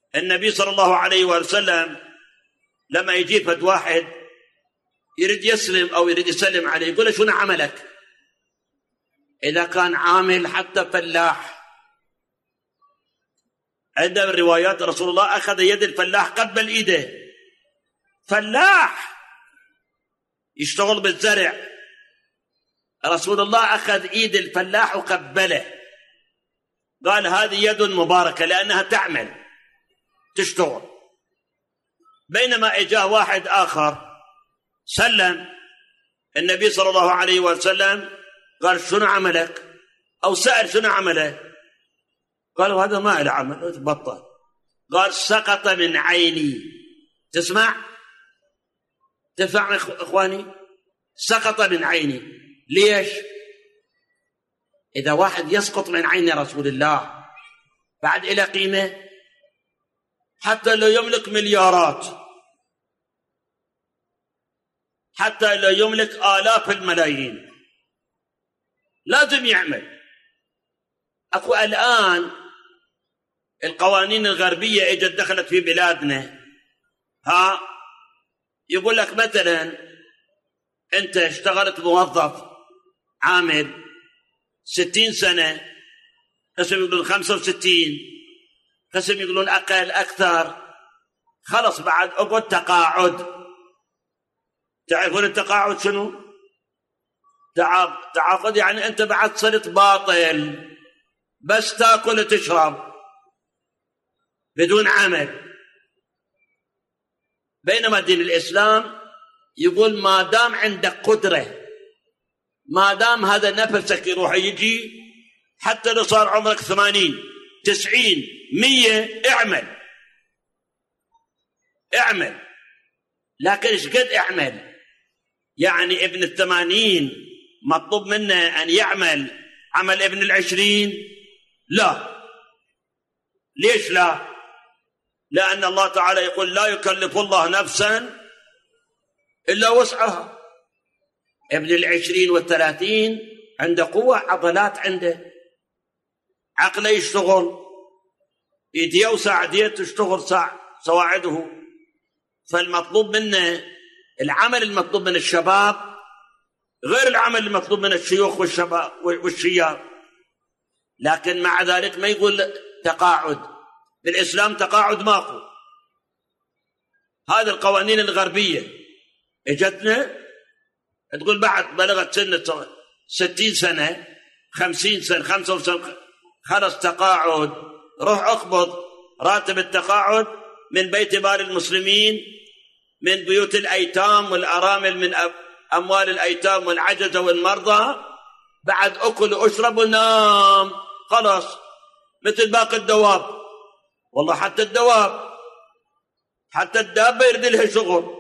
النبي صلى الله عليه وسلم لما يجي فد واحد يريد يسلم أو يريد يسلم عليه يقول له شنو عملك؟ إذا كان عامل حتى فلاح، عندنا الروايات رسول الله أخذ يد الفلاح قبل إيده، فلاح يشتغل بالزرع، رسول الله أخذ إيد الفلاح وقبله، قال هذه يد مباركة لأنها تعمل تشتغل. بينما إجاه واحد آخر سلم النبي صلى الله عليه وسلم قال شنو عملك؟ أو سأل شنو عمله؟ قالوا هذا ما له عمل تبطل. قال سقط من عيني. تسمع إخواني؟ سقط من عيني. ليش؟ إذا واحد يسقط من عين رسول الله بعد إلى قيمة، حتى لو يملك مليارات، حتى لو يملك آلاف الملايين، لازم يعمل. أكو الآن القوانين الغربية اجت دخلت في بلادنا، يقول لك مثلا أنت اشتغلت موظف عامل 60 سنة، قسم يقولون 65، قسم يقولون أقل أكثر، خلص بعد أقعد تقاعد. تعرفون التقاعد شنو؟ تعاقد يعني أنت بعد صرت باطل، بس تأكل وتشرب بدون عمل. بينما دين الإسلام يقول ما دام عندك قدرة، ما دام هذا نفسك يروح يجي، حتى لو صار عمرك 80 90 100 اعمل. لكن ايش قد اعمل؟ يعني ابن 80 مطلوب منه أن يعمل عمل ابن 20؟ لا. ليش لا؟ لأن الله تعالى يقول لا يكلف الله نفسا إلا وسعها. ابن 20 و30 عنده قوة، عضلات عنده، عقله يشتغل، يديه وساعديه تشتغل سواعده. فالمطلوب منه العمل المطلوب من الشباب غير العمل المطلوب من الشيوخ والشباب والشياب. لكن مع ذلك ما يقول تقاعد. بالإسلام تقاعد ماكو. هذه القوانين الغربية اجتنا تقول بعد بلغت سنة 60 سنة 50 سنة 55 خلص تقاعد، روح اقبض راتب التقاعد من بيت مال المسلمين، من بيوت الأيتام والأرامل، من أموال الأيتام والعجزة والمرضى، بعد أكل وأشرب ونام خلاص مثل باقي الدواب. والله حتى الدواب، حتى الدابة يرد لها شغل،